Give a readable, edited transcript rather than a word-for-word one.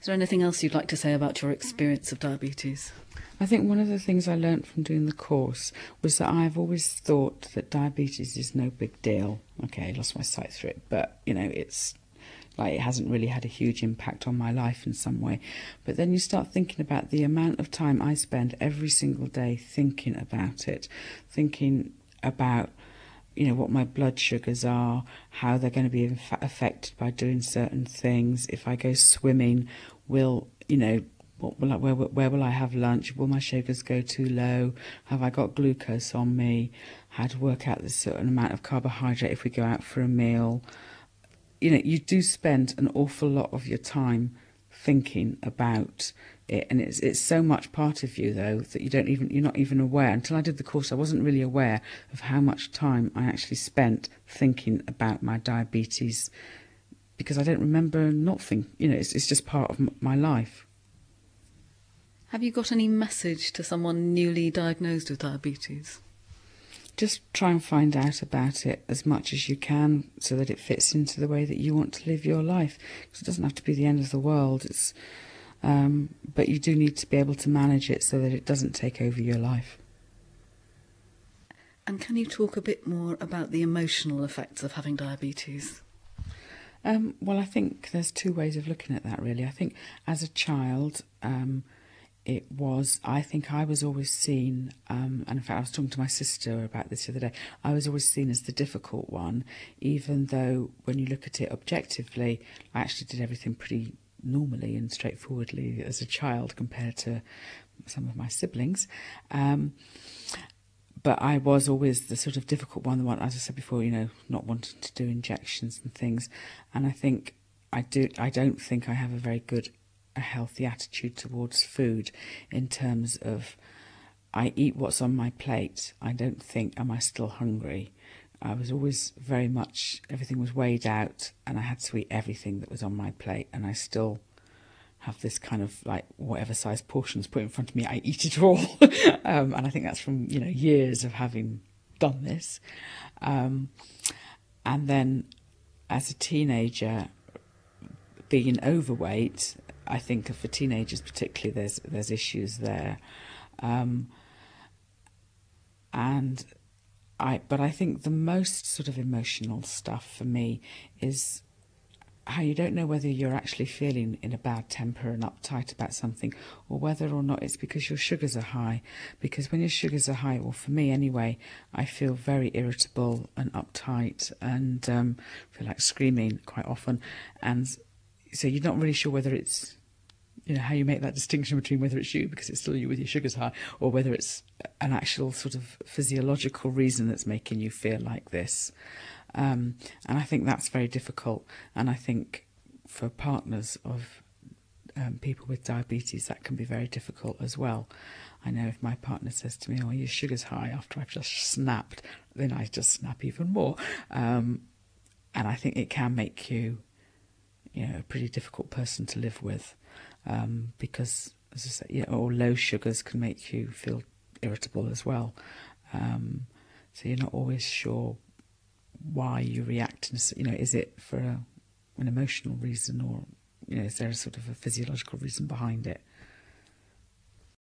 Is there anything else you'd like to say about your experience of diabetes? I think one of the things I learnt from doing the course was that I've always thought that diabetes is no big deal. Okay, I lost my sight through it, but, it's like it hasn't really had a huge impact on my life in some way. But then you start thinking about the amount of time I spend every single day thinking about it, thinking about what my blood sugars are, how they're going to be affected by doing certain things. If I go swimming, where will I have lunch? Will my sugars go too low? Have I got glucose on me? How to work out the certain amount of carbohydrate if we go out for a meal. You do spend an awful lot of your time thinking about it, and it's so much part of you though that you're not even aware. Until I did the course, I wasn't really aware of how much time I actually spent thinking about my diabetes, because I don't remember not thinking. It's just part of my life. Have you got any message to someone newly diagnosed with diabetes? Just try and find out about it as much as you can so that it fits into the way that you want to live your life. Because it doesn't have to be the end of the world. But you do need to be able to manage it so that it doesn't take over your life. And can you talk a bit more about the emotional effects of having diabetes? Well, I think there's two ways of looking at that, really. I think as a child, I think I was always seen, and in fact I was talking to my sister about this the other day, I was always seen as the difficult one, even though when you look at it objectively, I actually did everything pretty normally and straightforwardly as a child compared to some of my siblings. But I was always the sort of difficult one, the one, as I said before, not wanting to do injections and things. And I think I don't think I have a healthy attitude towards food, in terms of I eat what's on my plate. I don't think, am I still hungry? I was always very much, everything was weighed out and I had to eat everything that was on my plate, and I still have this kind of like whatever size portions put in front of me, I eat it all. And I think that's from, years of having done this. And then as a teenager, being overweight, I think for teenagers particularly, there's issues there. But I think the most sort of emotional stuff for me is how you don't know whether you're actually feeling in a bad temper and uptight about something, or whether or not it's because your sugars are high. Because when your sugars are high, well, for me anyway, I feel very irritable and uptight and feel like screaming quite often. And so you're not really sure whether it's, how you make that distinction between whether it's you, because it's still you with your sugars high, or whether it's an actual sort of physiological reason that's making you feel like this. And I think that's very difficult. And I think for partners of people with diabetes, that can be very difficult as well. I know if my partner says to me, "Oh, your sugar's high," after I've just snapped, then I just snap even more. And I think it can make you, a pretty difficult person to live with, because, as I said, or low sugars can make you feel irritable as well. So you're not always sure why you react. Is it for an emotional reason, or is there a sort of a physiological reason behind it?